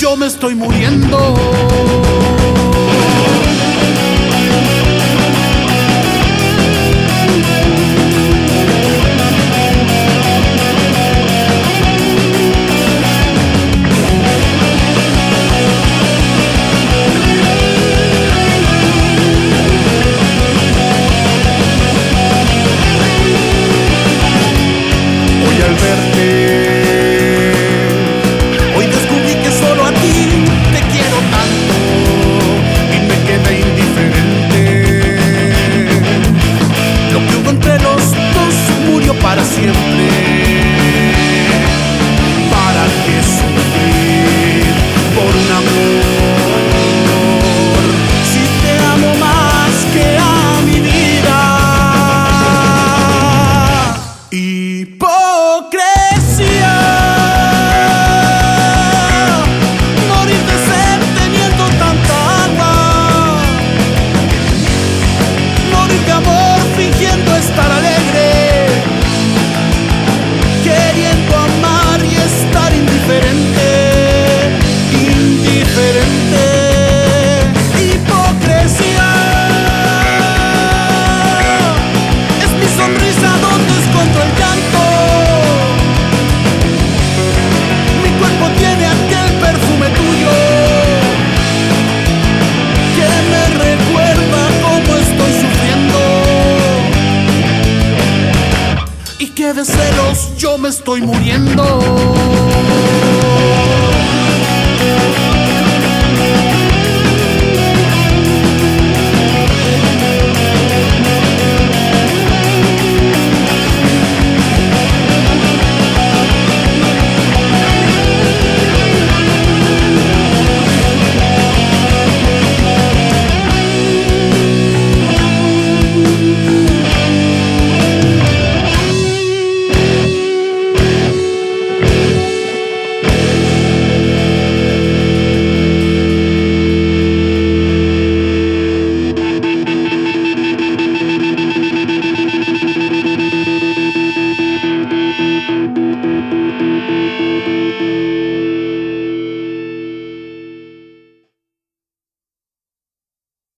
yo me estoy muriendo. Al verte, hoy descubrí que solo a ti te quiero tanto y me queda indiferente. Lo que hubo entre los dos murió para siempre. ¿Para qué sufrir por un amor si te amo más que a mi vida? Hipocresía, morir de sed teniendo tanta agua, morir de amor fingiendo estar alegre, queriendo amar y estar indiferente, indiferente. Hipocresía es mi sonrisa donde escondo el llanto. Tiene aquel perfume tuyo que me recuerda cómo estoy sufriendo y que de celos yo me estoy muriendo.